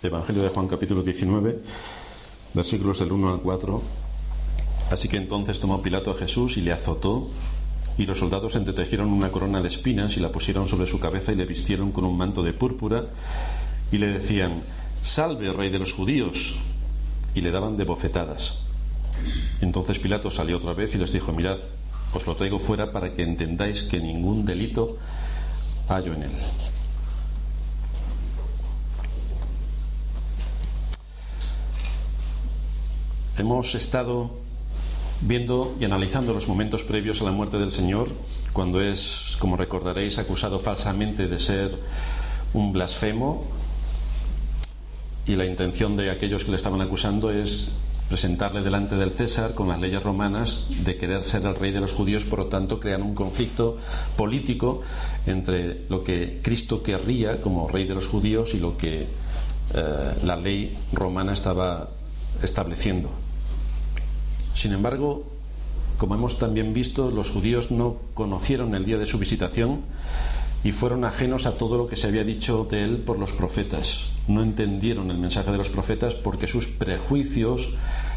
Evangelio de Juan, capítulo 19, versículos del 1 al 4. Así que entonces tomó Pilato a Jesús y le azotó, y los soldados entretejieron una corona de espinas y la pusieron sobre su cabeza y le vistieron con un manto de púrpura y le decían: «Salve, rey de los judíos», y le daban de bofetadas. Entonces Pilato salió otra vez y les dijo: «Mirad, os lo traigo fuera para que entendáis que ningún delito hallo en él». Hemos estado viendo y analizando los momentos previos a la muerte del Señor, cuando es, como recordaréis, acusado falsamente de ser un blasfemo, y la intención de aquellos que le estaban acusando es presentarle delante del César con las leyes romanas de querer ser el rey de los judíos. Por lo tanto, crean un conflicto político entre lo que Cristo querría como rey de los judíos y lo que la ley romana estaba estableciendo. Sin embargo, como hemos también visto, los judíos no conocieron el día de su visitación y fueron ajenos a todo lo que se había dicho de él por los profetas. No entendieron el mensaje de los profetas porque sus prejuicios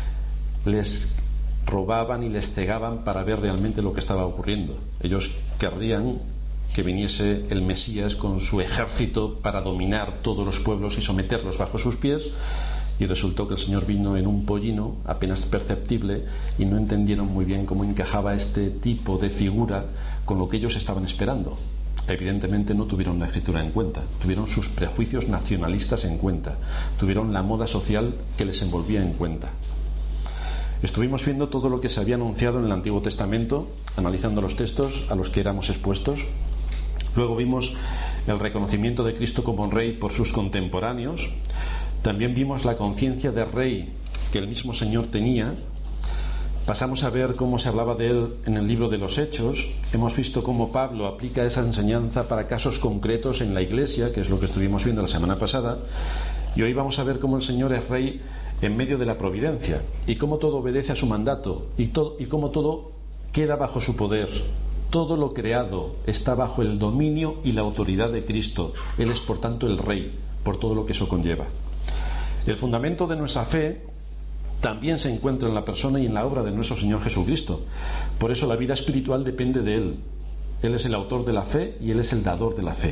les robaban y les cegaban para ver realmente lo que estaba ocurriendo. Ellos querrían que viniese el Mesías con su ejército para dominar todos los pueblos y someterlos bajo sus pies, y resultó que el Señor vino en un pollino apenas perceptible y no entendieron muy bien cómo encajaba este tipo de figura con lo que ellos estaban esperando. Evidentemente no tuvieron la Escritura en cuenta, tuvieron sus prejuicios nacionalistas en cuenta, tuvieron la moda social que les envolvía en cuenta. Estuvimos viendo todo lo que se había anunciado en el Antiguo Testamento, analizando los textos a los que éramos expuestos. Luego vimos el reconocimiento de Cristo como rey por sus contemporáneos. También vimos la conciencia de rey que el mismo Señor tenía. Pasamos a ver cómo se hablaba de él en el libro de los Hechos. Hemos visto cómo Pablo aplica esa enseñanza para casos concretos en la Iglesia, que es lo que estuvimos viendo la semana pasada. Y hoy vamos a ver cómo el Señor es rey en medio de la providencia y cómo todo obedece a su mandato y cómo todo queda bajo su poder. Todo lo creado está bajo el dominio y la autoridad de Cristo. Él es, por tanto, el rey, por todo lo que eso conlleva. El fundamento de nuestra fe también se encuentra en la persona y en la obra de nuestro Señor Jesucristo. Por eso la vida espiritual depende de Él. Él es el autor de la fe y Él es el dador de la fe.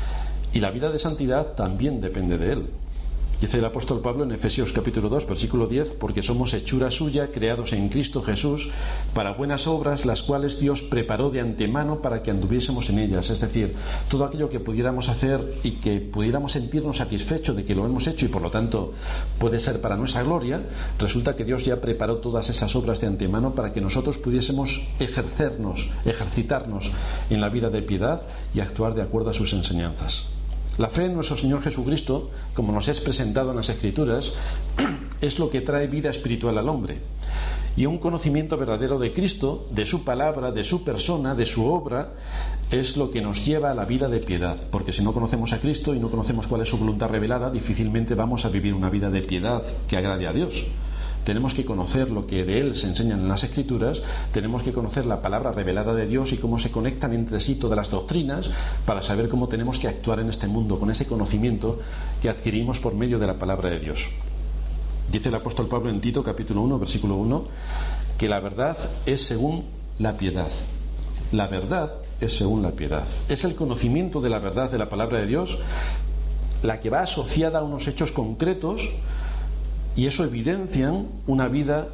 Y la vida de santidad también depende de Él. Dice el apóstol Pablo en Efesios capítulo 2, versículo 10: «Porque somos hechura suya, creados en Cristo Jesús, para buenas obras, las cuales Dios preparó de antemano para que anduviésemos en ellas». Es decir, todo aquello que pudiéramos hacer y que pudiéramos sentirnos satisfechos de que lo hemos hecho y por lo tanto puede ser para nuestra gloria, resulta que Dios ya preparó todas esas obras de antemano para que nosotros pudiésemos ejercitarnos en la vida de piedad y actuar de acuerdo a sus enseñanzas. La fe en nuestro Señor Jesucristo, como nos es presentado en las Escrituras, es lo que trae vida espiritual al hombre. Y un conocimiento verdadero de Cristo, de su palabra, de su persona, de su obra, es lo que nos lleva a la vida de piedad. Porque si no conocemos a Cristo y no conocemos cuál es su voluntad revelada, difícilmente vamos a vivir una vida de piedad que agrade a Dios. Tenemos que conocer lo que de Él se enseñan en las Escrituras, tenemos que conocer la palabra revelada de Dios y cómo se conectan entre sí todas las doctrinas para saber cómo tenemos que actuar en este mundo con ese conocimiento que adquirimos por medio de la palabra de Dios. Dice el apóstol Pablo en Tito capítulo 1, versículo 1, que la verdad es según la piedad. La verdad es según la piedad. Es el conocimiento de la verdad de la palabra de Dios la que va asociada a unos hechos concretos, y eso evidencian una vida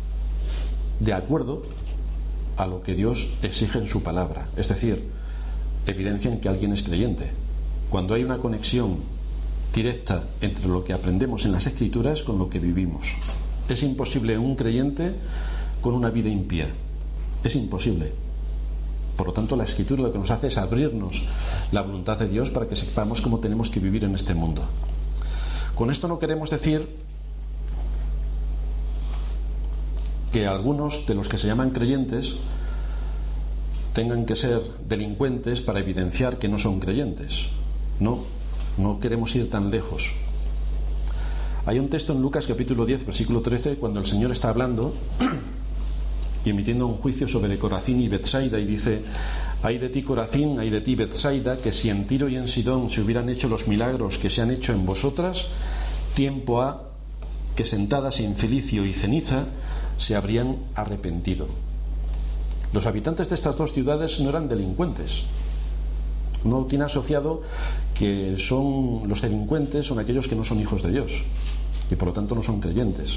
de acuerdo a lo que Dios exige en su palabra. Es decir, evidencian que alguien es creyente. Cuando hay una conexión directa entre lo que aprendemos en las Escrituras con lo que vivimos. Es imposible un creyente con una vida impía. Es imposible. Por lo tanto, la Escritura lo que nos hace es abrirnos la voluntad de Dios para que sepamos cómo tenemos que vivir en este mundo. Con esto no queremos decir que algunos de los que se llaman creyentes tengan que ser delincuentes para evidenciar que no son creyentes. No queremos ir tan lejos. Hay un texto en Lucas capítulo 10, versículo 13, cuando el Señor está hablando y emitiendo un juicio sobre Corazín y Betsaida, y dice: «Ay de ti, Corazín, ay de ti, Betsaida, que si en Tiro y en Sidón se hubieran hecho los milagros que se han hecho en vosotras, tiempo ha que sentadas en cilicio y ceniza se habrían arrepentido. Los habitantes de estas dos ciudades no eran delincuentes. Uno tiene asociado que son los delincuentes, son aquellos que no son hijos de Dios y por lo tanto no son creyentes.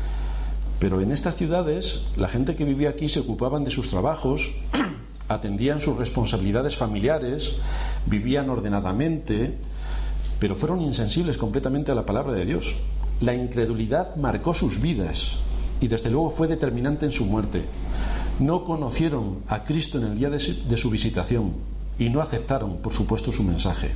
Pero en estas ciudades la gente que vivía aquí se ocupaban de sus trabajos, atendían sus responsabilidades familiares, vivían ordenadamente, pero fueron insensibles completamente a la palabra de Dios. La incredulidad marcó sus vidas y desde luego fue determinante en su muerte. No conocieron a Cristo en el día de su visitación y no aceptaron, por supuesto, su mensaje.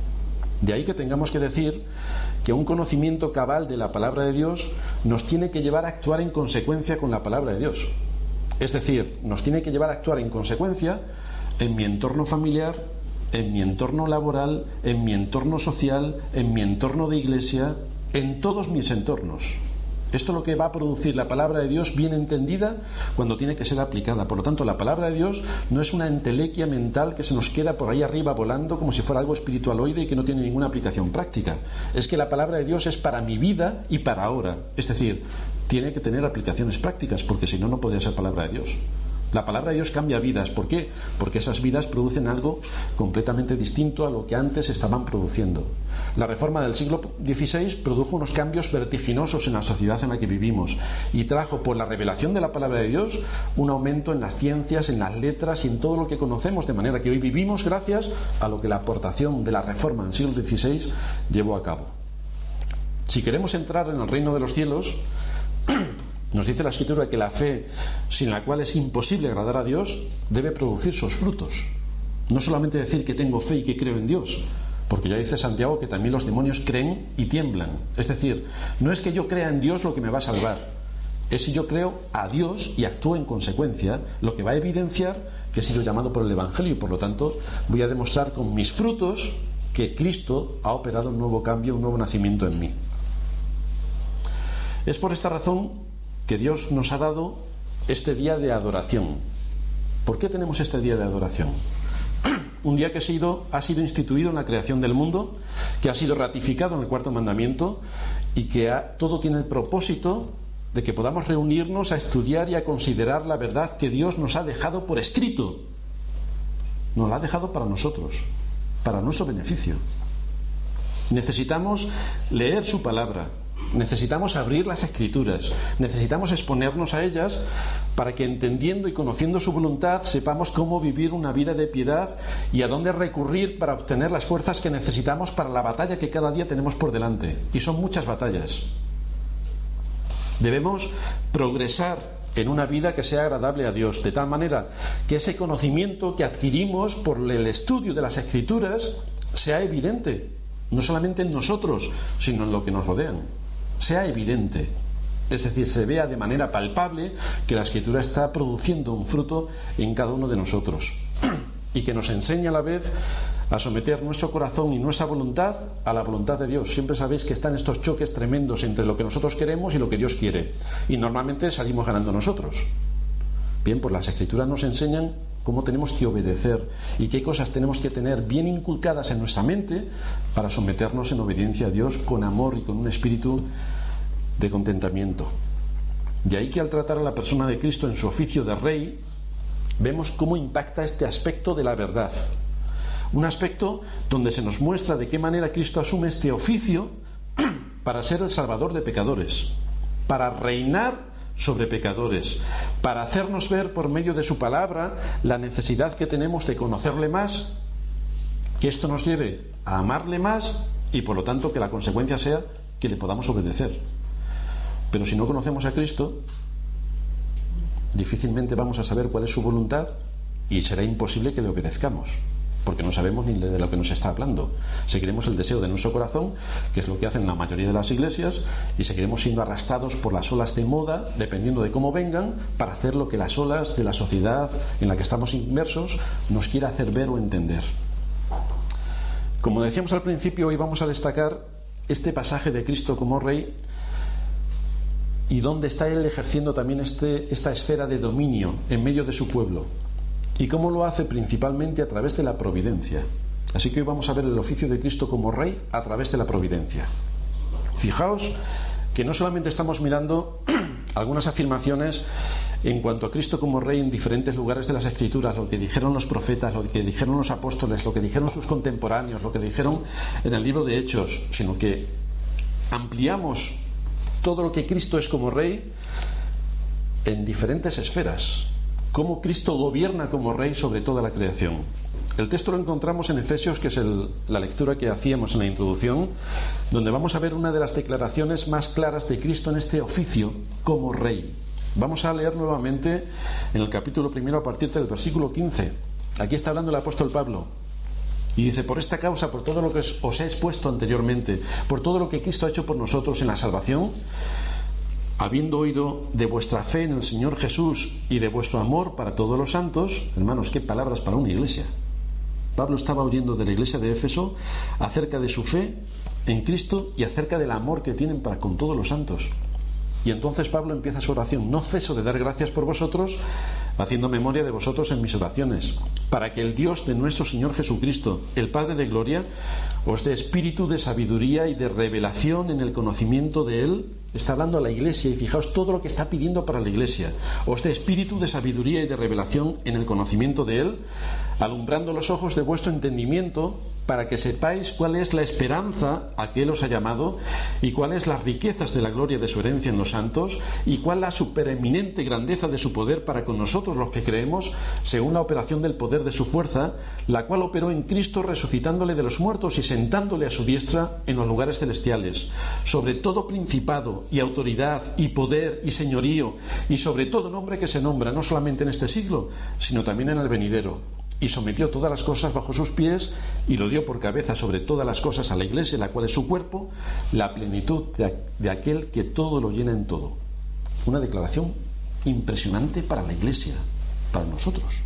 De ahí que tengamos que decir que un conocimiento cabal de la palabra de Dios nos tiene que llevar a actuar en consecuencia con la palabra de Dios. Es decir, nos tiene que llevar a actuar en consecuencia en mi entorno familiar, en mi entorno laboral, en mi entorno social, en mi entorno de iglesia, en todos mis entornos. Esto es lo que va a producir la palabra de Dios bien entendida cuando tiene que ser aplicada. Por lo tanto, la palabra de Dios no es una entelequia mental que se nos queda por ahí arriba volando como si fuera algo espiritualoide y que no tiene ninguna aplicación práctica. Es que la palabra de Dios es para mi vida y para ahora. Es decir, tiene que tener aplicaciones prácticas, porque si no, no podría ser palabra de Dios. La palabra de Dios cambia vidas. ¿Por qué? Porque esas vidas producen algo completamente distinto a lo que antes estaban produciendo. La reforma del siglo XVI produjo unos cambios vertiginosos en la sociedad en la que vivimos y trajo, por la revelación de la palabra de Dios, un aumento en las ciencias, en las letras y en todo lo que conocemos, de manera que hoy vivimos gracias a lo que la aportación de la reforma del siglo XVI llevó a cabo. Si queremos entrar en el reino de los cielos, nos dice la Escritura que la fe, sin la cual es imposible agradar a Dios, debe producir sus frutos. No solamente decir que tengo fe y que creo en Dios, porque ya dice Santiago que también los demonios creen y tiemblan. Es decir, no es que yo crea en Dios lo que me va a salvar, es si yo creo a Dios y actúo en consecuencia, lo que va a evidenciar que he sido llamado por el Evangelio y por lo tanto voy a demostrar con mis frutos que Cristo ha operado un nuevo cambio, un nuevo nacimiento en mí. Es por esta razón que Dios nos ha dado este día de adoración. ¿Por qué tenemos este día de adoración? Un día que ha sido instituido en la creación del mundo, que ha sido ratificado en el cuarto mandamiento y que todo tiene el propósito de que podamos reunirnos a estudiar y a considerar la verdad que Dios nos ha dejado por escrito. Nos la ha dejado para nosotros, para nuestro beneficio. Necesitamos leer su palabra. Necesitamos abrir las Escrituras, necesitamos exponernos a ellas para que, entendiendo y conociendo su voluntad, sepamos cómo vivir una vida de piedad y a dónde recurrir para obtener las fuerzas que necesitamos para la batalla que cada día tenemos por delante. Y son muchas batallas. Debemos progresar en una vida que sea agradable a Dios, de tal manera que ese conocimiento que adquirimos por el estudio de las Escrituras sea evidente, no solamente en nosotros, sino en lo que nos rodean. Sea evidente, es decir, se vea de manera palpable que la Escritura está produciendo un fruto en cada uno de nosotros y que nos enseña a la vez a someter nuestro corazón y nuestra voluntad a la voluntad de Dios. Siempre sabéis que están estos choques tremendos entre lo que nosotros queremos y lo que Dios quiere, y normalmente salimos ganando nosotros. Bien, pues las Escrituras nos enseñan cómo tenemos que obedecer y qué cosas tenemos que tener bien inculcadas en nuestra mente para someternos en obediencia a Dios con amor y con un espíritu de contentamiento. De ahí que al tratar a la persona de Cristo en su oficio de rey, vemos cómo impacta este aspecto de la verdad. Un aspecto donde se nos muestra de qué manera Cristo asume este oficio para ser el salvador de pecadores, para reinar sobre pecadores, para hacernos ver por medio de su palabra la necesidad que tenemos de conocerle más, que esto nos lleve a amarle más y por lo tanto que la consecuencia sea que le podamos obedecer. Pero si no conocemos a Cristo, difícilmente vamos a saber cuál es su voluntad y será imposible que le obedezcamos, porque no sabemos ni de lo que nos está hablando. Seguiremos el deseo de nuestro corazón, que es lo que hacen la mayoría de las iglesias, y seguiremos siendo arrastrados por las olas de moda, dependiendo de cómo vengan, para hacer lo que las olas de la sociedad en la que estamos inmersos nos quiera hacer ver o entender. Como decíamos al principio, hoy vamos a destacar este pasaje de Cristo como Rey y dónde está Él ejerciendo también esta esfera de dominio en medio de su pueblo. Y cómo lo hace principalmente a través de la providencia. Así que hoy vamos a ver el oficio de Cristo como Rey a través de la providencia. Fijaos que no solamente estamos mirando algunas afirmaciones en cuanto a Cristo como Rey en diferentes lugares de las Escrituras, lo que dijeron los profetas, lo que dijeron los apóstoles, lo que dijeron sus contemporáneos, lo que dijeron en el libro de Hechos, sino que ampliamos todo lo que Cristo es como Rey en diferentes esferas, cómo Cristo gobierna como Rey sobre toda la creación. El texto lo encontramos en Efesios, que es la lectura que hacíamos en la introducción, donde vamos a ver una de las declaraciones más claras de Cristo en este oficio como Rey. Vamos a leer nuevamente en el capítulo 1 a partir del versículo 15. Aquí está hablando el apóstol Pablo y dice: por esta causa, por todo lo que os he expuesto anteriormente, por todo lo que Cristo ha hecho por nosotros en la salvación, habiendo oído de vuestra fe en el Señor Jesús y de vuestro amor para todos los santos. Hermanos, qué palabras para una iglesia. Pablo estaba oyendo de la iglesia de Éfeso acerca de su fe en Cristo y acerca del amor que tienen para con todos los santos. Y entonces Pablo empieza su oración: no ceso de dar gracias por vosotros, haciendo memoria de vosotros en mis oraciones, para que el Dios de nuestro Señor Jesucristo, el Padre de gloria, os dé espíritu de sabiduría y de revelación en el conocimiento de Él. Está hablando a la iglesia, y fijaos todo lo que está pidiendo para la iglesia: os dé espíritu de sabiduría y de revelación en el conocimiento de Él, alumbrando los ojos de vuestro entendimiento, para que sepáis cuál es la esperanza a que Él os ha llamado, y cuáles las riquezas de la gloria de su herencia en los santos, y cuál la supereminente grandeza de su poder para con nosotros los que creemos, según la operación del poder de su fuerza, la cual operó en Cristo, resucitándole de los muertos y sentándole a su diestra en los lugares celestiales, sobre todo principado y autoridad y poder y señorío, y sobre todo nombre que se nombra, no solamente en este siglo, sino también en el venidero. Y sometió todas las cosas bajo sus pies, y lo dio por cabeza sobre todas las cosas a la iglesia, la cual es su cuerpo, la plenitud de aquel que todo lo llena en todo. Una declaración impresionante para la iglesia, para nosotros.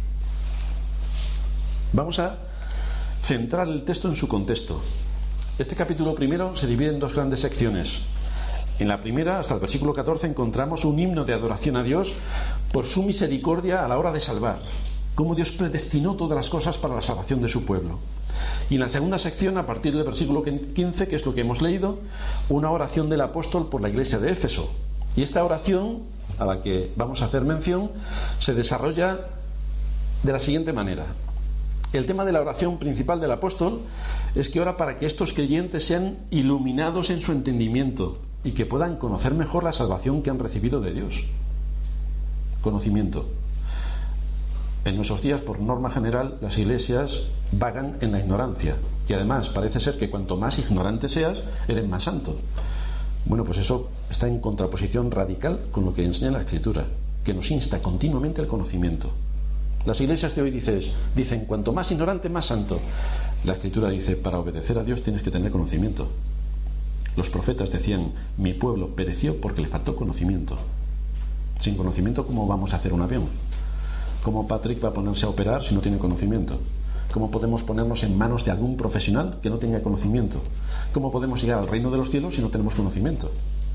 Vamos a centrar el texto en su contexto. Este capítulo 1 se divide en dos grandes secciones. En la primera, hasta el versículo 14, encontramos un himno de adoración a Dios por su misericordia a la hora de salvar, cómo Dios predestinó todas las cosas para la salvación de su pueblo. Y en la segunda sección, a partir del versículo 15, que es lo que hemos leído, una oración del apóstol por la iglesia de Éfeso. Y esta oración, a la que vamos a hacer mención, se desarrolla de la siguiente manera. El tema de la oración principal del apóstol es que ora para que estos creyentes sean iluminados en su entendimiento y que puedan conocer mejor la salvación que han recibido de Dios. Conocimiento. En nuestros días, por norma general, las iglesias vagan en la ignorancia, y además parece ser que cuanto más ignorante seas, eres más santo. Bueno, pues eso está en contraposición radical con lo que enseña la Escritura, que nos insta continuamente al conocimiento. Las iglesias de hoy dicen cuanto más ignorante, más santo. La Escritura dice: para obedecer a Dios tienes que tener conocimiento. Los profetas decían: mi pueblo pereció porque le faltó conocimiento. Sin conocimiento, ¿cómo vamos a hacer un avión? ¿Cómo Patrick va a ponerse a operar si no tiene conocimiento? ¿Cómo podemos ponernos en manos de algún profesional que no tenga conocimiento? ¿Cómo podemos llegar al reino de los cielos si no tenemos conocimiento?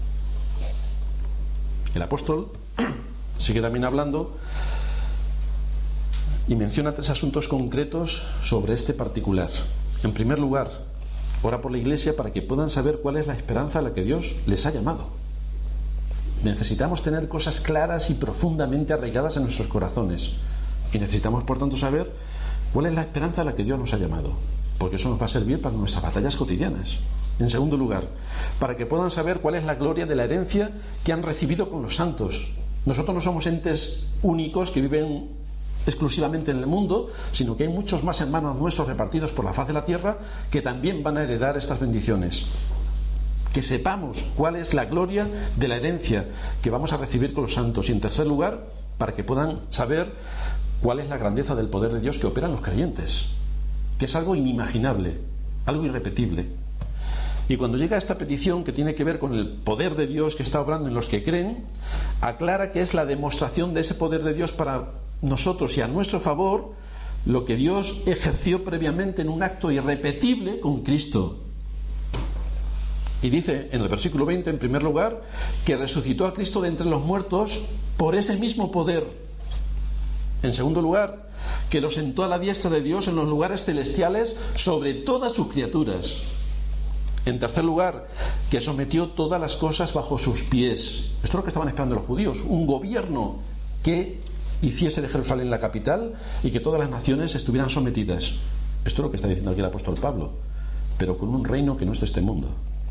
El apóstol sigue también hablando y menciona tres asuntos concretos sobre este particular. En primer lugar, ora por la iglesia para que puedan saber cuál es la esperanza a la que Dios les ha llamado. Necesitamos tener cosas claras y profundamente arraigadas en nuestros corazones, y necesitamos, por tanto, saber cuál es la esperanza a la que Dios nos ha llamado, porque eso nos va a servir para nuestras batallas cotidianas. En segundo lugar, para que puedan saber cuál es la gloria de la herencia que han recibido con los santos. Nosotros no somos entes únicos que viven exclusivamente en el mundo, sino que hay muchos más hermanos nuestros repartidos por la faz de la tierra que también van a heredar estas bendiciones. Que sepamos cuál es la gloria de la herencia que vamos a recibir con los santos. Y en tercer lugar, para que puedan saber cuál es la grandeza del poder de Dios que opera en los creyentes, que es algo inimaginable, algo irrepetible. Y cuando llega esta petición, que tiene que ver con el poder de Dios que está obrando en los que creen, aclara que es la demostración de ese poder de Dios para nosotros y a nuestro favor, lo que Dios ejerció previamente en un acto irrepetible con Cristo. Y dice en el versículo 20, en primer lugar, que resucitó a Cristo de entre los muertos por ese mismo poder. En segundo lugar, que lo sentó a la diestra de Dios en los lugares celestiales sobre todas sus criaturas. En tercer lugar, que sometió todas las cosas bajo sus pies. Esto es lo que estaban esperando los judíos, un gobierno que hiciese de Jerusalén la capital y que todas las naciones estuvieran sometidas. Esto es lo que está diciendo aquí el apóstol Pablo, pero con un reino que no es de este mundo.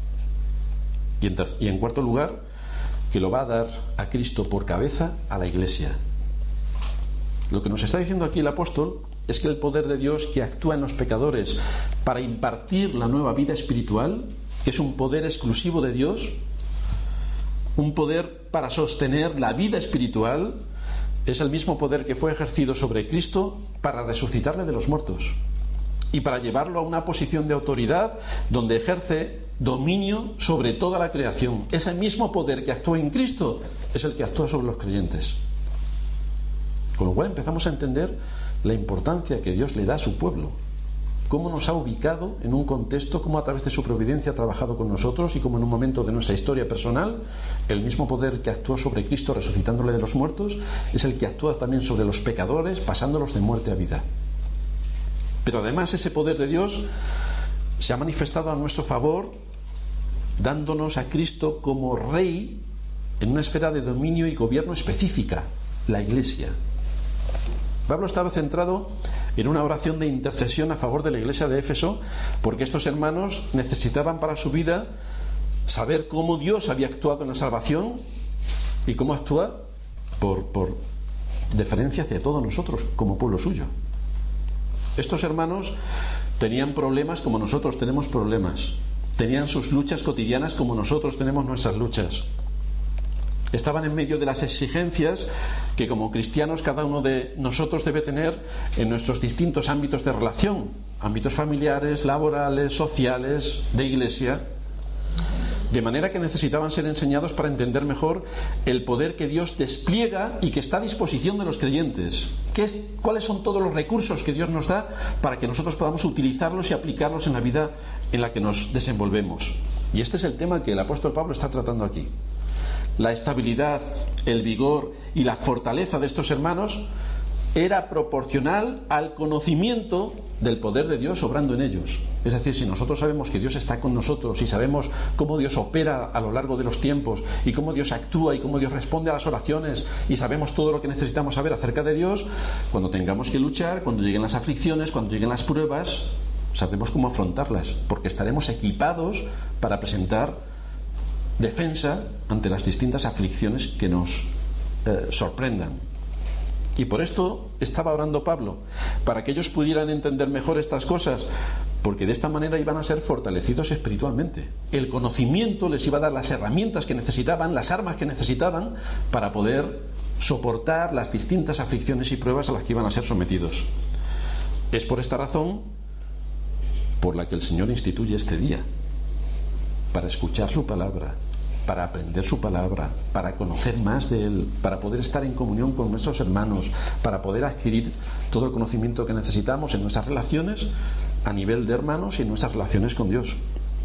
Y en cuarto lugar, que lo va a dar a Cristo por cabeza a la Iglesia. Lo que nos está diciendo aquí el apóstol es que el poder de Dios que actúa en los pecadores para impartir la nueva vida espiritual, que es un poder exclusivo de Dios, un poder para sostener la vida espiritual, es el mismo poder que fue ejercido sobre Cristo para resucitarle de los muertos y para llevarlo a una posición de autoridad donde ejerce dominio sobre toda la creación. Ese mismo poder que actúa en Cristo es el que actúa sobre los creyentes. Con lo cual empezamos a entender la importancia que Dios le da a su pueblo, cómo nos ha ubicado en un contexto, cómo a través de su providencia ha trabajado con nosotros y cómo en un momento de nuestra historia personal el mismo poder que actuó sobre Cristo resucitándole de los muertos es el que actúa también sobre los pecadores pasándolos de muerte a vida. Pero además ese poder de Dios se ha manifestado a nuestro favor dándonos a Cristo como Rey en una esfera de dominio y gobierno específica, la Iglesia. Pablo estaba centrado en una oración de intercesión a favor de la iglesia de Éfeso, porque estos hermanos necesitaban para su vida saber cómo Dios había actuado en la salvación y cómo actúa por deferencia hacia todos nosotros como pueblo suyo. Estos hermanos tenían problemas como nosotros tenemos problemas, tenían sus luchas cotidianas como nosotros tenemos nuestras luchas. Estaban en medio de las exigencias que como cristianos cada uno de nosotros debe tener en nuestros distintos ámbitos de relación, ámbitos familiares, laborales, sociales, de iglesia, de manera que necesitaban ser enseñados para entender mejor el poder que Dios despliega y que está a disposición de los creyentes. ¿Cuáles son todos los recursos que Dios nos da para que nosotros podamos utilizarlos y aplicarlos en la vida en la que nos desenvolvemos? Y este es el tema que el apóstol Pablo está tratando aquí. La estabilidad, el vigor y la fortaleza de estos hermanos era proporcional al conocimiento del poder de Dios obrando en ellos. Es decir, si nosotros sabemos que Dios está con nosotros y sabemos cómo Dios opera a lo largo de los tiempos y cómo Dios actúa y cómo Dios responde a las oraciones y sabemos todo lo que necesitamos saber acerca de Dios, cuando tengamos que luchar, cuando lleguen las aflicciones, cuando lleguen las pruebas, sabremos cómo afrontarlas, porque estaremos equipados para presentar defensa ante las distintas aflicciones que nos sorprendan. Y por esto estaba orando Pablo, para que ellos pudieran entender mejor estas cosas, porque de esta manera iban a ser fortalecidos espiritualmente. El conocimiento les iba a dar las herramientas que necesitaban, las armas que necesitaban para poder soportar las distintas aflicciones y pruebas a las que iban a ser sometidos. Es por esta razón por la que el Señor instituye este día, para escuchar su palabra, para aprender su palabra, para conocer más de Él, para poder estar en comunión con nuestros hermanos, para poder adquirir todo el conocimiento que necesitamos en nuestras relaciones a nivel de hermanos y en nuestras relaciones con Dios.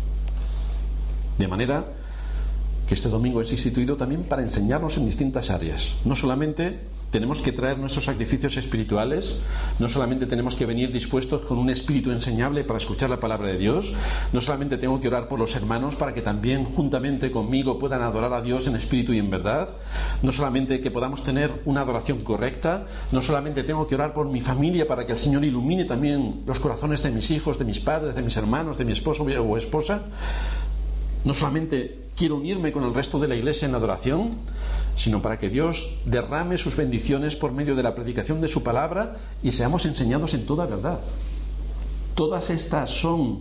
De manera que este domingo es instituido también para enseñarnos en distintas áreas. No solamente tenemos que traer nuestros sacrificios espirituales, no solamente tenemos que venir dispuestos con un espíritu enseñable para escuchar la palabra de Dios, no solamente tengo que orar por los hermanos para que también juntamente conmigo puedan adorar a Dios en espíritu y en verdad, no solamente que podamos tener una adoración correcta, no solamente tengo que orar por mi familia para que el Señor ilumine también los corazones de mis hijos, de mis padres, de mis hermanos, de mi esposo o esposa, no solamente quiero unirme con el resto de la iglesia en la adoración, sino para que Dios derrame sus bendiciones por medio de la predicación de su palabra y seamos enseñados en toda verdad. Todas estas son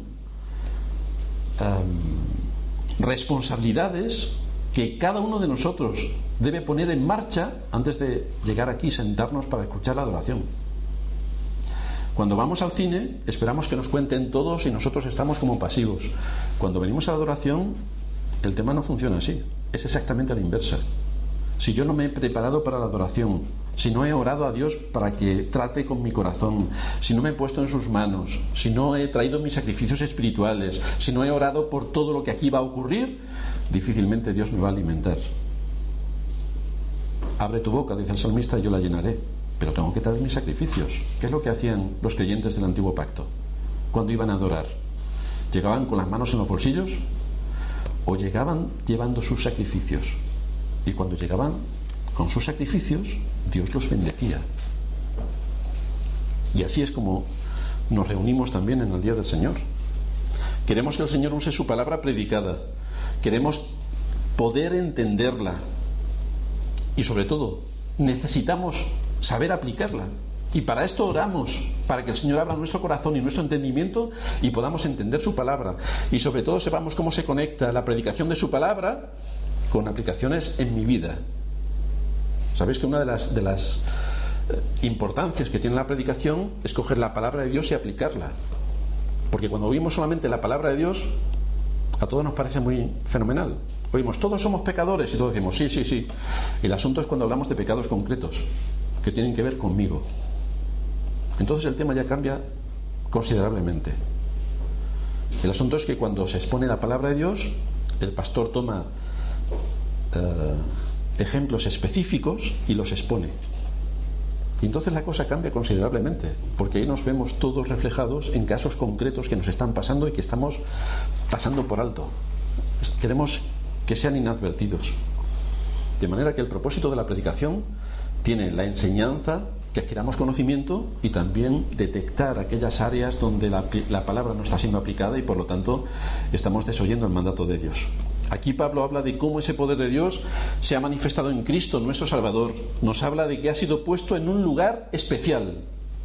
responsabilidades que cada uno de nosotros debe poner en marcha antes de llegar aquí y sentarnos para escuchar la adoración. Cuando vamos al cine esperamos que nos cuenten todos y nosotros estamos como pasivos. Cuando venimos a la adoración el tema no funciona así, es exactamente a la inversa. Si yo no me he preparado para la adoración, si no he orado a Dios para que trate con mi corazón, si no me he puesto en sus manos, si no he traído mis sacrificios espirituales, si no he orado por todo lo que aquí va a ocurrir, difícilmente Dios me va a alimentar. Abre tu boca, dice el salmista, y yo la llenaré. Pero tengo que traer mis sacrificios. ¿Qué es lo que hacían los creyentes del antiguo pacto cuando iban a adorar? ¿Llegaban con las manos en los bolsillos o llegaban llevando sus sacrificios? Y cuando llegaban con sus sacrificios, Dios los bendecía. Y así es como nos reunimos también en el día del Señor. Queremos que el Señor use su palabra predicada. Queremos poder entenderla. Y sobre todo, necesitamos saber aplicarla. Y para esto oramos, para que el Señor abra nuestro corazón y nuestro entendimiento y podamos entender su palabra. Y sobre todo sepamos cómo se conecta la predicación de su palabra con aplicaciones en mi vida. Sabéis que una de las importancias que tiene la predicación es coger la palabra de Dios y aplicarla. Porque cuando oímos solamente la palabra de Dios, a todos nos parece muy fenomenal. Oímos, todos somos pecadores, y todos decimos, sí, sí, sí. El asunto es cuando hablamos de pecados concretos, que tienen que ver conmigo. Entonces el tema ya cambia considerablemente. El asunto es que cuando se expone la palabra de Dios, el pastor toma ejemplos específicos y los expone. Y entonces la cosa cambia considerablemente, porque ahí nos vemos todos reflejados en casos concretos que nos están pasando y que estamos pasando por alto. Queremos que sean inadvertidos. De manera que el propósito de la predicación tiene la enseñanza, que adquiramos conocimiento, y también detectar aquellas áreas donde la palabra no está siendo aplicada y por lo tanto estamos desoyendo el mandato de Dios. Aquí Pablo habla de cómo ese poder de Dios se ha manifestado en Cristo, nuestro Salvador. Nos habla de que ha sido puesto en un lugar especial.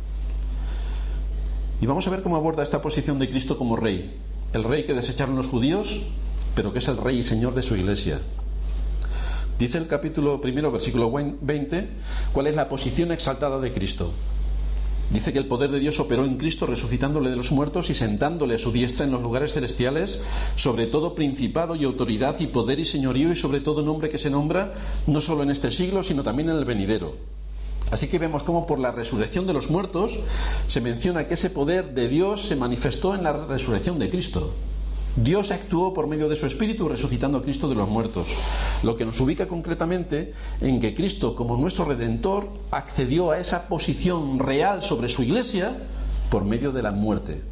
Y vamos a ver cómo aborda esta posición de Cristo como Rey. El Rey que desecharon los judíos, pero que es el Rey y Señor de su Iglesia. Dice el capítulo 1, versículo 20, cuál es la posición exaltada de Cristo. Dice que el poder de Dios operó en Cristo resucitándole de los muertos y sentándole a su diestra en los lugares celestiales, sobre todo principado y autoridad y poder y señorío y sobre todo nombre que se nombra, no solo en este siglo, sino también en el venidero. Así que vemos cómo por la resurrección de los muertos se menciona que ese poder de Dios se manifestó en la resurrección de Cristo. Dios actuó por medio de su Espíritu resucitando a Cristo de los muertos, lo que nos ubica concretamente en que Cristo, como nuestro Redentor, accedió a esa posición real sobre su Iglesia por medio de la muerte.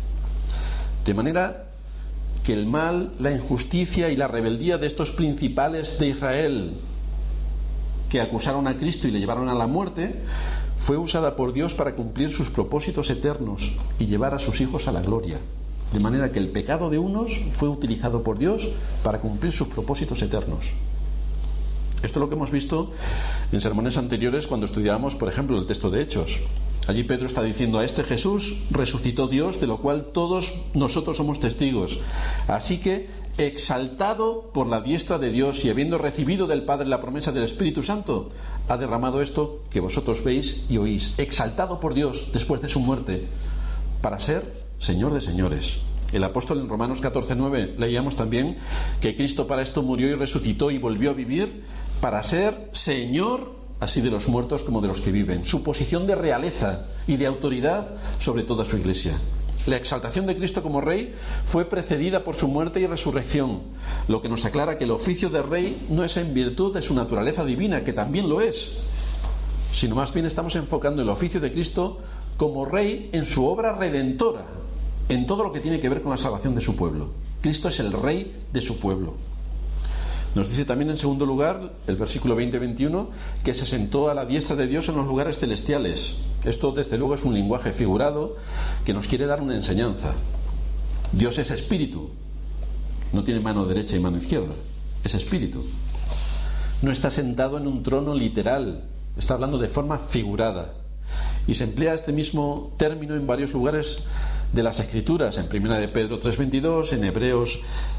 De manera que el mal, la injusticia y la rebeldía de estos principales de Israel que acusaron a Cristo y le llevaron a la muerte, fue usada por Dios para cumplir sus propósitos eternos y llevar a sus hijos a la gloria. De manera que el pecado de unos fue utilizado por Dios para cumplir sus propósitos eternos. Esto es lo que hemos visto en sermones anteriores cuando estudiábamos, por ejemplo, el texto de Hechos. Allí Pedro está diciendo, a este Jesús resucitó Dios, de lo cual todos nosotros somos testigos. Así que, exaltado por la diestra de Dios y habiendo recibido del Padre la promesa del Espíritu Santo, ha derramado esto que vosotros veis y oís. Exaltado por Dios después de su muerte, para ser Señor de señores. El apóstol en Romanos 14:9 leíamos también que Cristo para esto murió y resucitó y volvió a vivir para ser Señor así de los muertos como de los que viven. Su posición de realeza y de autoridad sobre toda su Iglesia. La exaltación de Cristo como Rey fue precedida por su muerte y resurrección, lo que nos aclara que el oficio de Rey no es en virtud de su naturaleza divina, que también lo es, sino más bien estamos enfocando el oficio de Cristo como Rey en su obra redentora, en todo lo que tiene que ver con la salvación de su pueblo. Cristo es el Rey de su pueblo. Nos dice también en segundo lugar, el versículo 20-21, que se sentó a la diestra de Dios en los lugares celestiales. Esto desde luego es un lenguaje figurado que nos quiere dar una enseñanza. Dios es espíritu, no tiene mano derecha y mano izquierda, es espíritu. No está sentado en un trono literal, está hablando de forma figurada. Y se emplea este mismo término en varios lugares de las Escrituras, en 1 de Pedro 3:22, en Hebreos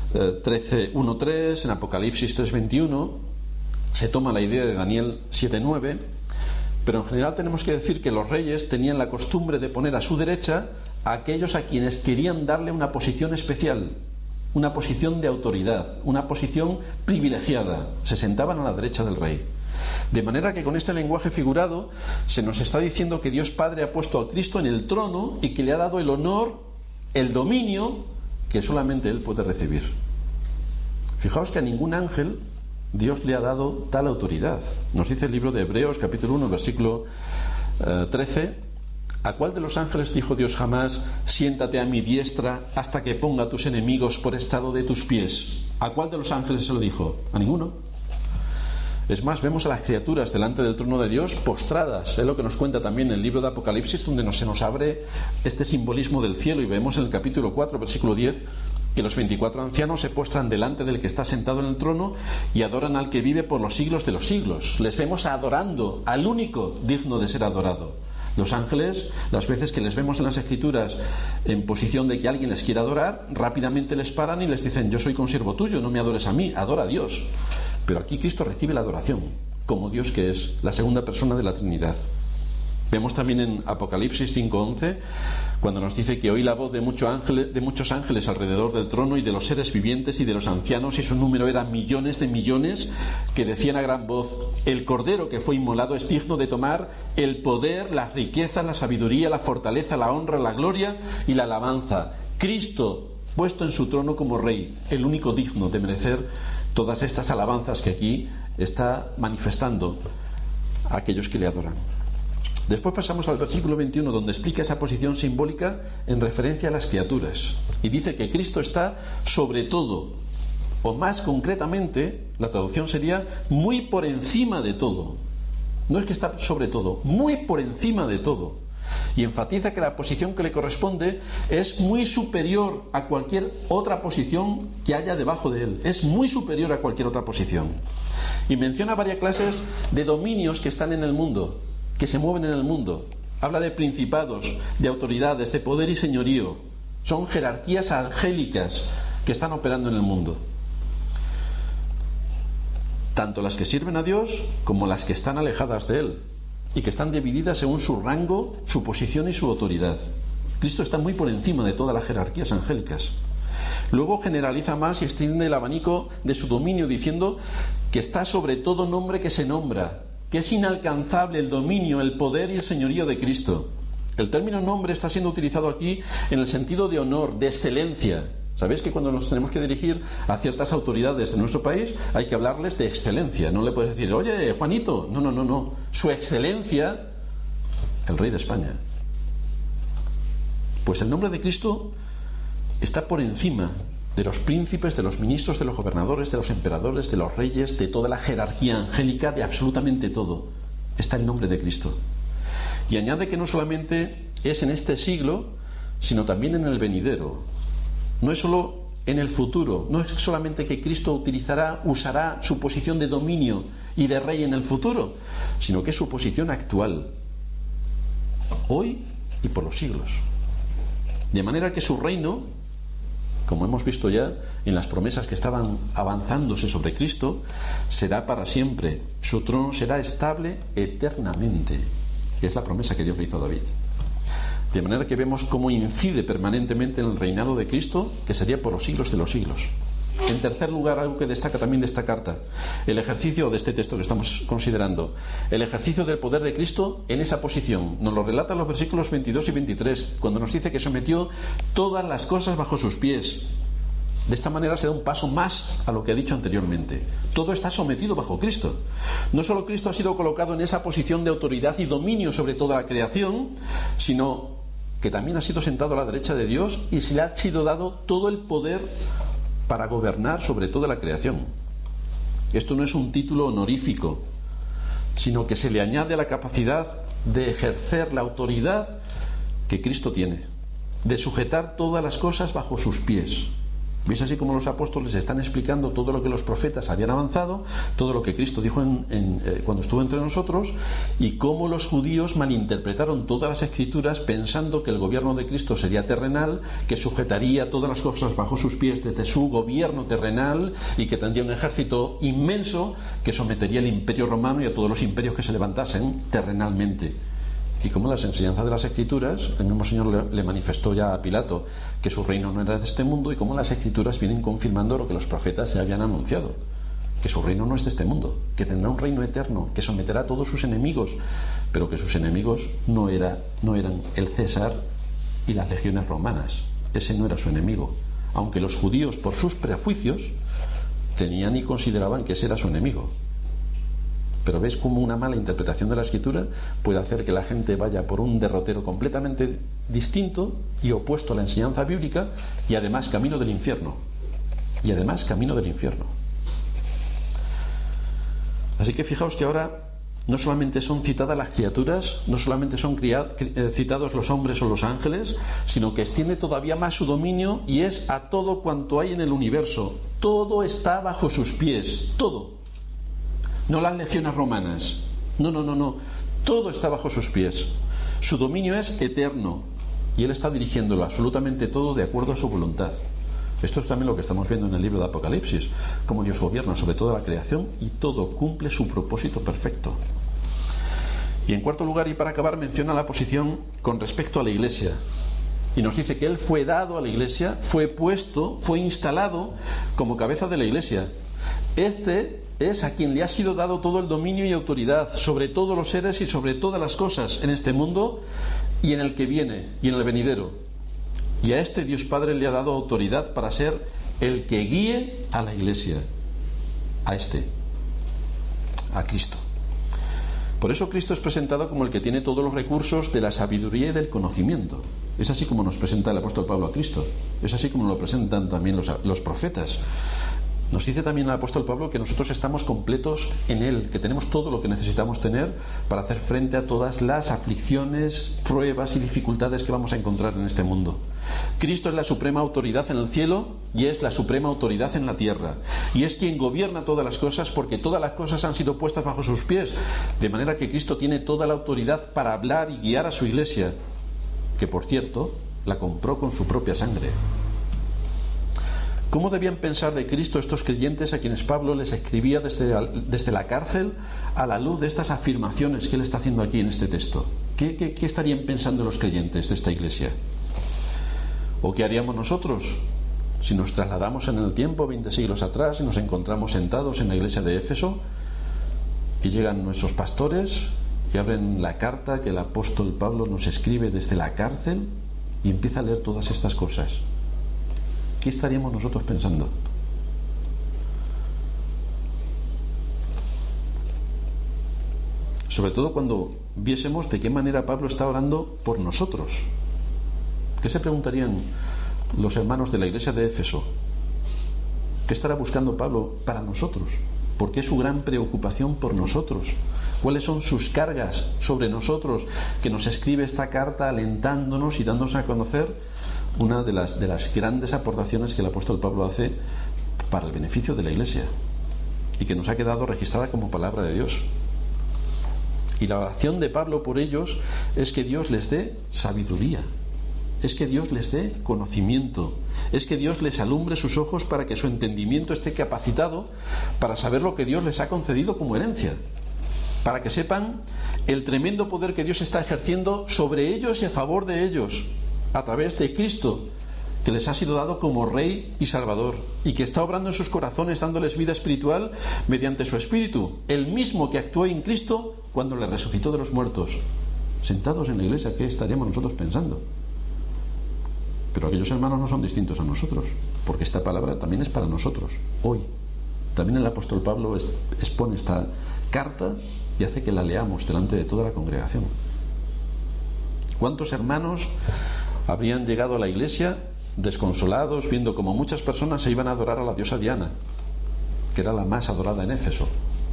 1:3, en Apocalipsis 3:21, se toma la idea de Daniel 7:9, pero en general tenemos que decir que los reyes tenían la costumbre de poner a su derecha a aquellos a quienes querían darle una posición especial, una posición de autoridad, una posición privilegiada. Se sentaban a la derecha del rey. De manera que con este lenguaje figurado se nos está diciendo que Dios Padre ha puesto a Cristo en el trono y que le ha dado el honor, el dominio que solamente Él puede recibir. Fijaos que a ningún ángel Dios le ha dado tal autoridad. Nos dice el libro de Hebreos capítulo 1 versículo 13, ¿A cuál de los ángeles dijo Dios jamás: siéntate a mi diestra hasta que ponga a tus enemigos por estrado de tus pies? ¿A cuál de los ángeles se lo dijo? A ninguno. Es más, vemos a las criaturas delante del trono de Dios postradas. Es lo que nos cuenta también el libro de Apocalipsis, donde se nos abre este simbolismo del cielo, y vemos en el capítulo 4, versículo 10, que los 24 ancianos se postran delante del que está sentado en el trono y adoran al que vive por los siglos de los siglos. Les vemos adorando al único digno de ser adorado. Los ángeles, las veces que les vemos en las Escrituras en posición de que alguien les quiera adorar, rápidamente les paran y les dicen: yo soy consiervo tuyo, no me adores a mí, adora a Dios. Pero aquí Cristo recibe la adoración como Dios, que es la segunda persona de la Trinidad. Vemos también en Apocalipsis 5:11, cuando nos dice que oí la voz de muchos ángeles alrededor del trono y de los seres vivientes y de los ancianos, y su número era millones de millones, que decían a gran voz: el Cordero que fue inmolado es digno de tomar el poder, las riquezas, la sabiduría, la fortaleza, la honra, la gloria y la alabanza. Cristo puesto en su trono como Rey, el único digno de merecer todas estas alabanzas que aquí está manifestando a aquellos que le adoran. Después pasamos al versículo 21, donde explica esa posición simbólica en referencia a las criaturas, y dice que Cristo está sobre todo, o más concretamente, la traducción sería muy por encima de todo. No es que está sobre todo, muy por encima de todo. Y enfatiza que la posición que le corresponde es muy superior a cualquier otra posición que haya debajo de él. Es muy superior a cualquier otra posición. Y menciona varias clases de dominios que están en el mundo, que se mueven en el mundo. Habla de principados, de autoridades, de poder y señorío. Son jerarquías angélicas que están operando en el mundo. Tanto las que sirven a Dios como las que están alejadas de él, y que están divididas según su rango, su posición y su autoridad. Cristo está muy por encima de todas las jerarquías angélicas. Luego generaliza más y extiende el abanico de su dominio, diciendo que está sobre todo nombre que se nombra, que es inalcanzable el dominio, el poder y el señorío de Cristo. El término nombre está siendo utilizado aquí en el sentido de honor, de excelencia. ¿Sabéis que cuando nos tenemos que dirigir a ciertas autoridades de nuestro país hay que hablarles de excelencia? No le puedes decir: oye, Juanito. No. Su excelencia, el Rey de España. Pues el nombre de Cristo está por encima de los príncipes, de los ministros, de los gobernadores, de los emperadores, de los reyes, de toda la jerarquía angélica, de absolutamente todo. Está el nombre de Cristo. Y añade que no solamente es en este siglo, sino también en el venidero. No es solo en el futuro, no es solamente que Cristo usará su posición de dominio y de rey en el futuro, sino que es su posición actual, hoy y por los siglos. De manera que su reino, como hemos visto ya en las promesas que estaban avanzándose sobre Cristo, será para siempre. Su trono será estable eternamente, que es la promesa que Dios le hizo a David. De manera que vemos cómo incide permanentemente en el reinado de Cristo, que sería por los siglos de los siglos. En tercer lugar, algo que destaca también de esta carta, el ejercicio de este texto que estamos considerando, el ejercicio del poder de Cristo en esa posición. Nos lo relatan los versículos 22 y 23, cuando nos dice que sometió todas las cosas bajo sus pies. De esta manera se da un paso más a lo que he dicho anteriormente. Todo está sometido bajo Cristo. No solo Cristo ha sido colocado en esa posición de autoridad y dominio sobre toda la creación, sino que también ha sido sentado a la derecha de Dios y se le ha sido dado todo el poder para gobernar sobre toda la creación. Esto no es un título honorífico, sino que se le añade a la capacidad de ejercer la autoridad que Cristo tiene, de sujetar todas las cosas bajo sus pies. ¿Veis así como los apóstoles están explicando todo lo que los profetas habían avanzado, todo lo que Cristo dijo cuando estuvo entre nosotros, y cómo los judíos malinterpretaron todas las escrituras pensando que el gobierno de Cristo sería terrenal, que sujetaría todas las cosas bajo sus pies desde su gobierno terrenal y que tendría un ejército inmenso que sometería al imperio romano y a todos los imperios que se levantasen terrenalmente. Y como las enseñanzas de las Escrituras, el mismo Señor le manifestó ya a Pilato que su reino no era de este mundo, y como las Escrituras vienen confirmando lo que los profetas ya habían anunciado, que su reino no es de este mundo, que tendrá un reino eterno, que someterá a todos sus enemigos, pero que sus enemigos no eran el César y las legiones romanas. Ese no era su enemigo, aunque los judíos, por sus prejuicios, tenían y consideraban que ese era su enemigo. Pero ves cómo una mala interpretación de la Escritura puede hacer que la gente vaya por un derrotero completamente distinto y opuesto a la enseñanza bíblica, y además camino del infierno. Así que fijaos que ahora no solamente son citadas las criaturas, no solamente son citados los hombres o los ángeles, sino que extiende todavía más su dominio y es a todo cuanto hay en el universo. Todo está bajo sus pies, todo. No las legiones romanas. No. Todo está bajo sus pies. Su dominio es eterno y Él está dirigiéndolo absolutamente todo de acuerdo a su voluntad. Esto es también lo que estamos viendo en el libro de Apocalipsis, cómo Dios gobierna sobre toda la creación y todo cumple su propósito perfecto. Y en cuarto lugar, y para acabar, menciona la posición con respecto a la Iglesia. Y nos dice que Él fue dado a la Iglesia, fue puesto, fue instalado como cabeza de la Iglesia. Este es a quien le ha sido dado todo el dominio y autoridad sobre todos los seres y sobre todas las cosas en este mundo y en el que viene y en el venidero. Y a este Dios Padre le ha dado autoridad para ser el que guíe a la Iglesia. A Cristo. Por eso Cristo es presentado como el que tiene todos los recursos de la sabiduría y del conocimiento. Es así como nos presenta el apóstol Pablo a Cristo. Es así como lo presentan también los profetas. Nos dice también el apóstol Pablo que nosotros estamos completos en Él, que tenemos todo lo que necesitamos tener para hacer frente a todas las aflicciones, pruebas y dificultades que vamos a encontrar en este mundo. Cristo es la suprema autoridad en el cielo y es la suprema autoridad en la tierra. Y es quien gobierna todas las cosas, porque todas las cosas han sido puestas bajo sus pies. De manera que Cristo tiene toda la autoridad para hablar y guiar a su iglesia, que por cierto, la compró con su propia sangre. ¿Cómo debían pensar de Cristo estos creyentes a quienes Pablo les escribía desde la cárcel a la luz de estas afirmaciones que él está haciendo aquí en este texto? ¿Qué estarían pensando los creyentes de esta iglesia? ¿O qué haríamos nosotros si nos trasladamos en el tiempo 20 siglos atrás y nos encontramos sentados en la iglesia de Éfeso y llegan nuestros pastores y abren la carta que el apóstol Pablo nos escribe desde la cárcel y empieza a leer todas estas cosas? ¿Qué estaríamos nosotros pensando? Sobre todo cuando viésemos de qué manera Pablo está orando por nosotros. ¿Qué se preguntarían los hermanos de la iglesia de Éfeso? ¿Qué estará buscando Pablo para nosotros? ¿Por qué su gran preocupación por nosotros? ¿Cuáles son sus cargas sobre nosotros que nos escribe esta carta alentándonos y dándonos a conocer una de las grandes aportaciones que el apóstol Pablo hace para el beneficio de la iglesia y que nos ha quedado registrada como palabra de Dios? Y la oración de Pablo por ellos es que Dios les dé sabiduría, es que Dios les dé conocimiento, es que Dios les alumbre sus ojos para que su entendimiento esté capacitado para saber lo que Dios les ha concedido como herencia, para que sepan el tremendo poder que Dios está ejerciendo sobre ellos y a favor de ellos a través de Cristo, que les ha sido dado como Rey y Salvador, y que está obrando en sus corazones dándoles vida espiritual mediante su Espíritu, el mismo que actuó en Cristo cuando le resucitó de los muertos. Sentados en la iglesia, ¿qué estaríamos nosotros pensando? Pero aquellos hermanos no son distintos a nosotros, porque esta palabra también es para nosotros, hoy. También el apóstol Pablo expone esta carta y hace que la leamos delante de toda la congregación. ¿Cuántos hermanos habrían llegado a la iglesia desconsolados, viendo como muchas personas se iban a adorar a la diosa Diana, que era la más adorada en Éfeso?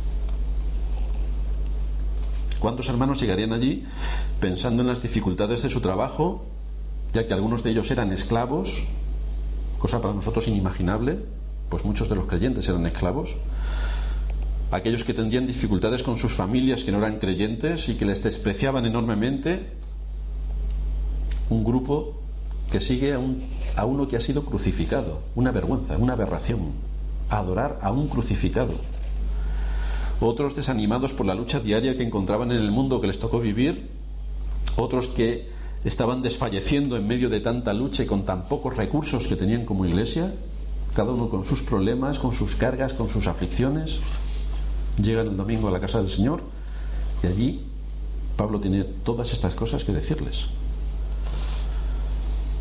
¿Cuántos hermanos llegarían allí pensando en las dificultades de su trabajo, ya que algunos de ellos eran esclavos, cosa para nosotros inimaginable, pues muchos de los creyentes eran esclavos? Aquellos que tendrían dificultades con sus familias que no eran creyentes y que les despreciaban enormemente. Un grupo que sigue a uno que ha sido crucificado, una vergüenza, una aberración, adorar a un crucificado. Otros desanimados por la lucha diaria que encontraban en el mundo que les tocó vivir, otros que estaban desfalleciendo en medio de tanta lucha y con tan pocos recursos que tenían como iglesia, cada uno con sus problemas, con sus cargas, con sus aflicciones. Llegan el domingo a la casa del Señor y allí Pablo tiene todas estas cosas que decirles.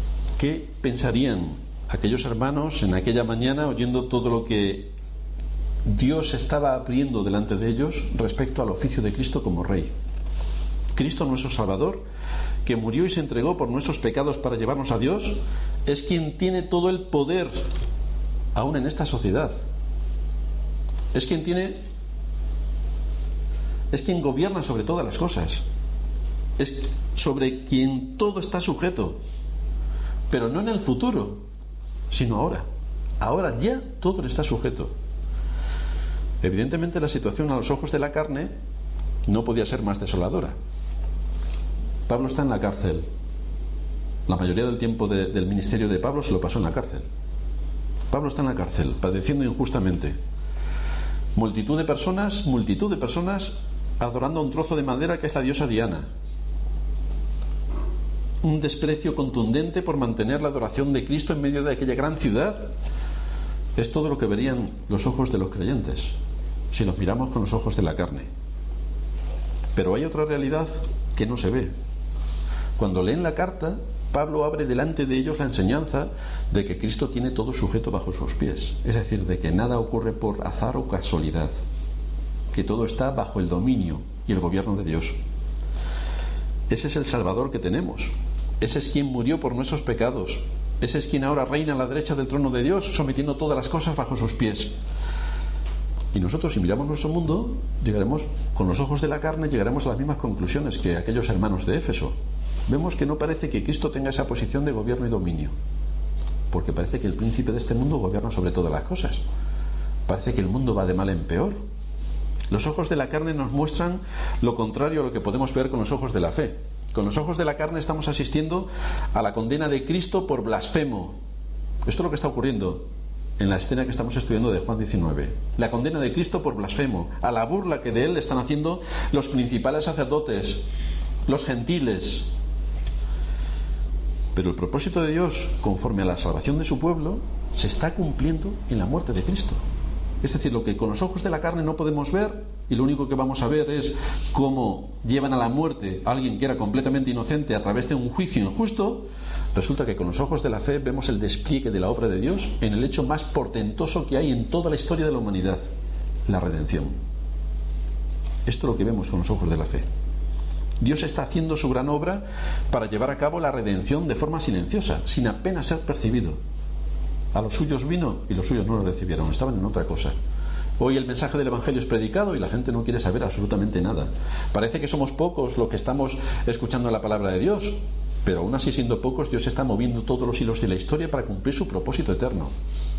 ¿Qué pensarían aquellos hermanos en aquella mañana oyendo todo lo que Dios estaba abriendo delante de ellos respecto al oficio de Cristo como Rey. Cristo, nuestro Salvador, que murió y se entregó por nuestros pecados para llevarnos a Dios, es quien tiene todo el poder aún en esta sociedad. Es quien gobierna sobre todas las cosas. Es sobre quien todo está sujeto. Pero no en el futuro, sino ahora. Ahora ya todo le está sujeto. Evidentemente la situación a los ojos de la carne no podía ser más desoladora. Pablo está en la cárcel. La mayoría del tiempo del ministerio de Pablo se lo pasó en la cárcel. Pablo está en la cárcel, padeciendo injustamente. Multitud de personas adorando a un trozo de madera que es la diosa Diana. Un desprecio contundente por mantener la adoración de Cristo en medio de aquella gran ciudad. Es todo lo que verían los ojos de los creyentes, si los miramos con los ojos de la carne. Pero hay otra realidad que no se ve. Cuando leen la carta, Pablo abre delante de ellos la enseñanza de que Cristo tiene todo sujeto bajo sus pies, es decir, de que nada ocurre por azar o casualidad, que todo está bajo el dominio y el gobierno de Dios. Ese es el Salvador que tenemos. Ese es quien murió por nuestros pecados. Ese es quien ahora reina a la derecha del trono de Dios, sometiendo todas las cosas bajo sus pies. Y nosotros, si miramos nuestro mundo, llegaremos, con los ojos de la carne, llegaremos a las mismas conclusiones que aquellos hermanos de Éfeso. Vemos que no parece que Cristo tenga esa posición de gobierno y dominio, porque parece que el príncipe de este mundo gobierna sobre todas las cosas. Parece que el mundo va de mal en peor. Los ojos de la carne nos muestran lo contrario a lo que podemos ver con los ojos de la fe. Con los ojos de la carne estamos asistiendo a la condena de Cristo por blasfemo. Esto es lo que está ocurriendo en la escena que estamos estudiando de Juan 19. La condena de Cristo por blasfemo, a la burla que de él están haciendo los principales sacerdotes, los gentiles. Pero el propósito de Dios, conforme a la salvación de su pueblo, se está cumpliendo en la muerte de Cristo. Es decir, lo que con los ojos de la carne no podemos ver, y lo único que vamos a ver es cómo llevan a la muerte a alguien que era completamente inocente a través de un juicio injusto, resulta que con los ojos de la fe vemos el despliegue de la obra de Dios en el hecho más portentoso que hay en toda la historia de la humanidad, la redención. Esto es lo que vemos con los ojos de la fe. Dios está haciendo su gran obra para llevar a cabo la redención de forma silenciosa, sin apenas ser percibido. A los suyos vino y los suyos no lo recibieron, estaban en otra cosa. Hoy el mensaje del Evangelio es predicado y la gente no quiere saber absolutamente nada. Parece que somos pocos los que estamos escuchando la palabra de Dios, pero aún así, siendo pocos, Dios está moviendo todos los hilos de la historia para cumplir su propósito eterno.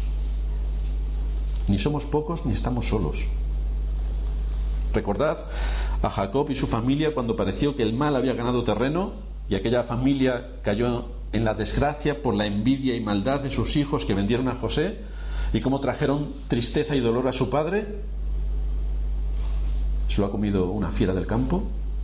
Ni somos pocos ni estamos solos. Recordad a Jacob y su familia cuando pareció que el mal había ganado terreno y aquella familia cayó en la desgracia por la envidia y maldad de sus hijos que vendieron a José, y cómo trajeron tristeza y dolor a su padre. Se lo ha comido una fiera del campo.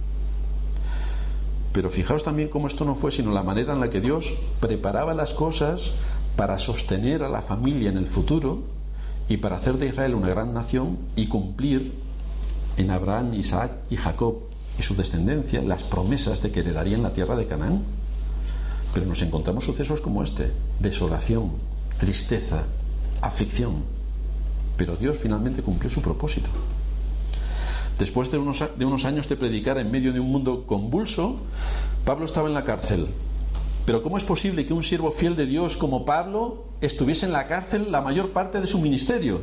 Pero fijaos también cómo esto no fue sino la manera en la que Dios preparaba las cosas para sostener a la familia en el futuro y para hacer de Israel una gran nación y cumplir en Abraham, Isaac y Jacob y su descendencia las promesas de que heredarían la tierra de Canaán. Pero nos encontramos sucesos como este: desolación, tristeza, aflicción. Pero Dios finalmente cumplió su propósito. Después de unos años de predicar en medio de un mundo convulso, Pablo estaba en la cárcel. Pero ¿cómo es posible que un siervo fiel de Dios como Pablo estuviese en la cárcel la mayor parte de su ministerio?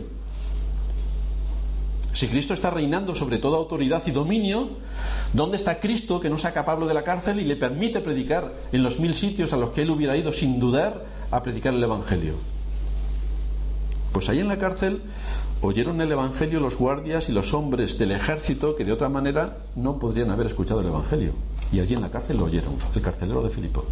Si Cristo está reinando sobre toda autoridad y dominio, ¿dónde está Cristo que no saca a Pablo de la cárcel y le permite predicar en los 1000 sitios a los que él hubiera ido sin dudar a predicar el Evangelio? Pues ahí en la cárcel oyeron el Evangelio los guardias y los hombres del ejército que de otra manera no podrían haber escuchado el Evangelio. Y allí en la cárcel lo oyeron, el carcelero de Filipo.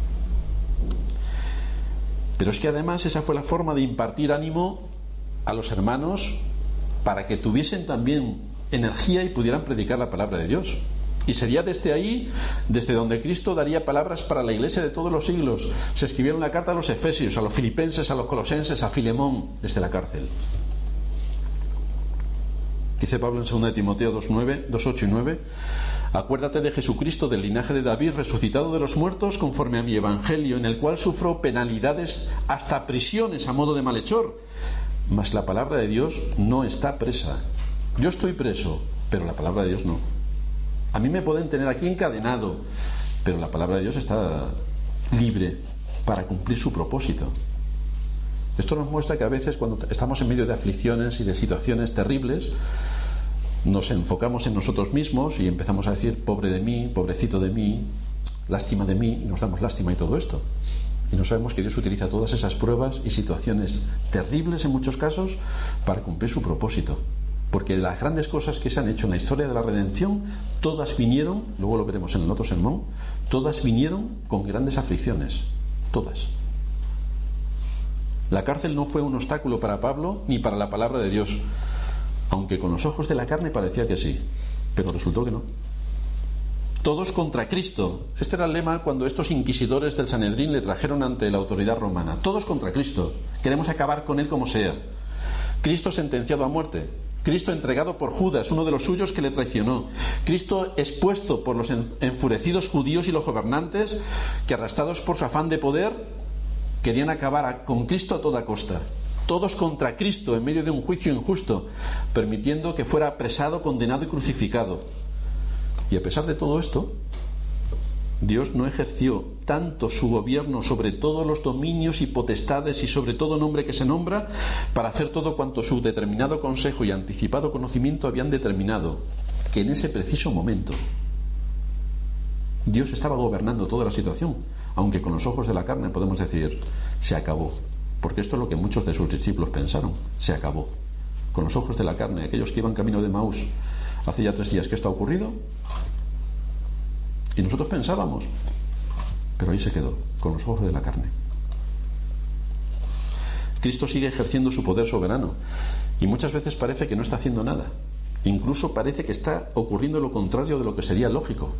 Pero es que además esa fue la forma de impartir ánimo a los hermanos para que tuviesen también energía y pudieran predicar la palabra de Dios. Y sería desde ahí, desde donde Cristo daría palabras para la iglesia de todos los siglos. Se escribieron la carta a los efesios, a los filipenses, a los colosenses, a Filemón, desde la cárcel. Dice Pablo en 2 Timoteo 2:8 y 9: acuérdate de Jesucristo, del linaje de David, resucitado de los muertos, conforme a mi evangelio, en el cual sufro penalidades hasta prisiones a modo de malhechor. mas la palabra de Dios no está presa. Yo estoy preso, pero la palabra de Dios no. A mí me pueden tener aquí encadenado, pero la palabra de Dios está libre para cumplir su propósito. Esto nos muestra que a veces, cuando estamos en medio de aflicciones y de situaciones terribles, nos enfocamos en nosotros mismos y empezamos a decir: pobre de mí, pobrecito de mí, lástima de mí, y nos damos lástima y todo esto. Y no sabemos que Dios utiliza todas esas pruebas y situaciones terribles en muchos casos para cumplir su propósito. Porque de las grandes cosas que se han hecho en la historia de la redención, todas vinieron, luego lo veremos en el otro sermón, todas vinieron con grandes aflicciones. Todas. La cárcel no fue un obstáculo para Pablo ni para la palabra de Dios, aunque con los ojos de la carne parecía que sí, pero resultó que no. Todos contra Cristo. Este era el lema cuando estos inquisidores del Sanedrín le trajeron ante la autoridad romana. Todos contra Cristo. Queremos acabar con él como sea. Cristo sentenciado a muerte. Cristo entregado por Judas, uno de los suyos que le traicionó. Cristo expuesto por los enfurecidos judíos y los gobernantes que, arrastrados por su afán de poder, querían acabar con Cristo a toda costa. Todos contra Cristo en medio de un juicio injusto, permitiendo que fuera apresado, condenado y crucificado. Y a pesar de todo esto, Dios no ejerció tanto su gobierno sobre todos los dominios y potestades y sobre todo nombre que se nombra, para hacer todo cuanto su determinado consejo y anticipado conocimiento habían determinado, que en ese preciso momento Dios estaba gobernando toda la situación, aunque con los ojos de la carne podemos decir: se acabó. Porque esto es lo que muchos de sus discípulos pensaron: se acabó. Con los ojos de la carne, aquellos que iban camino de Emaús hace ya 3 días que esto ha ocurrido, y nosotros pensábamos, pero ahí se quedó, con los ojos de la carne. Cristo sigue ejerciendo su poder soberano y muchas veces parece que no está haciendo nada. Incluso parece que está ocurriendo lo contrario de lo que sería lógico.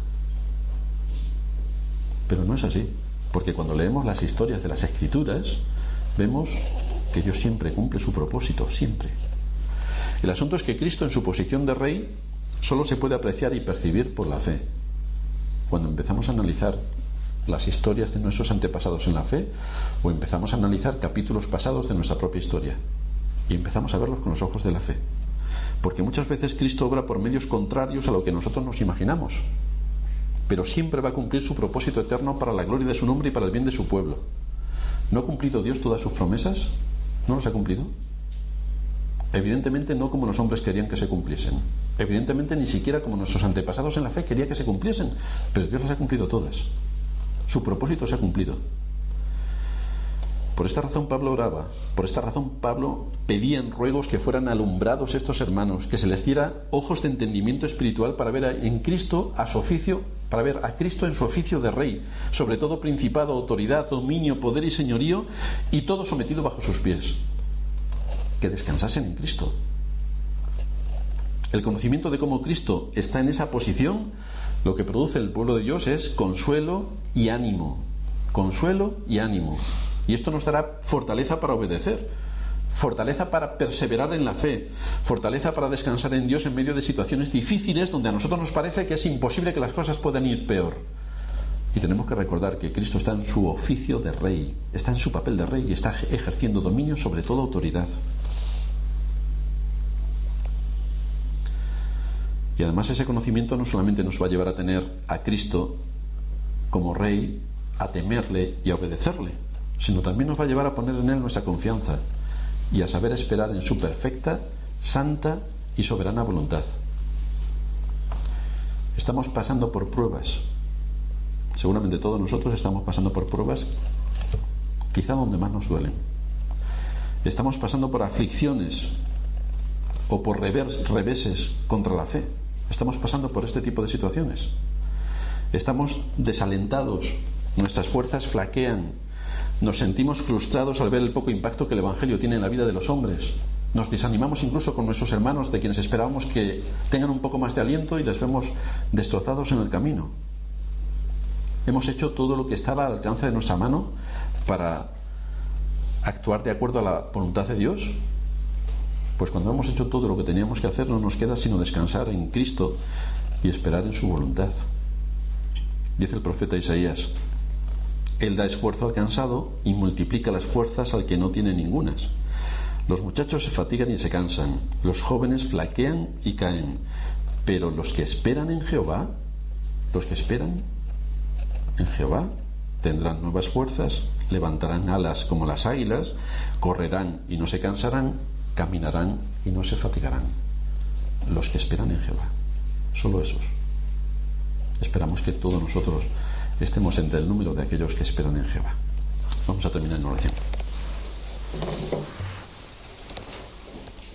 Pero no es así, porque cuando leemos las historias de las Escrituras, vemos que Dios siempre cumple su propósito, siempre. El asunto es que Cristo, en su posición de rey, solo se puede apreciar y percibir por la fe. Cuando empezamos a analizar las historias de nuestros antepasados en la fe, o empezamos a analizar capítulos pasados de nuestra propia historia, y empezamos a verlos con los ojos de la fe. Porque muchas veces Cristo obra por medios contrarios a lo que nosotros nos imaginamos, pero siempre va a cumplir su propósito eterno para la gloria de su nombre y para el bien de su pueblo. ¿No ha cumplido Dios todas sus promesas? ¿No las ha cumplido? Evidentemente no como los hombres querían que se cumpliesen. Evidentemente ni siquiera como nuestros antepasados en la fe querían que se cumpliesen. Pero Dios las ha cumplido todas. Su propósito se ha cumplido. Por esta razón Pablo oraba. Por esta razón Pablo pedía en ruegos que fueran alumbrados estos hermanos, que se les diera ojos de entendimiento espiritual para ver en Cristo a su oficio, para ver a Cristo en su oficio de rey, sobre todo principado, autoridad, dominio, poder y señorío, y todo sometido bajo sus pies. Que descansasen en Cristo. El conocimiento de cómo Cristo está en esa posición, lo que produce el pueblo de Dios es consuelo y ánimo. Consuelo y ánimo. Y esto nos dará fortaleza para obedecer, fortaleza para perseverar en la fe, fortaleza para descansar en Dios en medio de situaciones difíciles donde a nosotros nos parece que es imposible que las cosas puedan ir peor. Y tenemos que recordar que Cristo está en su oficio de rey, está en su papel de rey y está ejerciendo dominio sobre toda autoridad. Y además ese conocimiento no solamente nos va a llevar a tener a Cristo como rey, a temerle y a obedecerle, sino también nos va a llevar a poner en él nuestra confianza y a saber esperar en su perfecta, santa y soberana voluntad. Estamos pasando por pruebas. Seguramente todos nosotros estamos pasando por pruebas, quizá donde más nos duelen. Estamos pasando por aflicciones o por reveses contra la fe. Estamos pasando por este tipo de situaciones. Estamos desalentados, nuestras fuerzas flaquean, nos sentimos frustrados al ver el poco impacto que el Evangelio tiene en la vida de los hombres. Nos desanimamos incluso con nuestros hermanos, de quienes esperábamos que tengan un poco más de aliento, y les vemos destrozados en el camino. Hemos hecho todo lo que estaba al alcance de nuestra mano para actuar de acuerdo a la voluntad de Dios. Pues cuando hemos hecho todo lo que teníamos que hacer, no nos queda sino descansar en Cristo y esperar en su voluntad. Dice el profeta Isaías: Él da esfuerzo al cansado y multiplica las fuerzas al que no tiene ningunas. Los muchachos se fatigan y se cansan, los jóvenes flaquean y caen, pero los que esperan en Jehová, tendrán nuevas fuerzas, levantarán alas como las águilas, correrán y no se cansarán, caminarán y no se fatigarán. Los que esperan en Jehová, solo esos. Esperamos que todos nosotros estemos entre el número de aquellos que esperan en Jehová. Vamos a terminar en oración.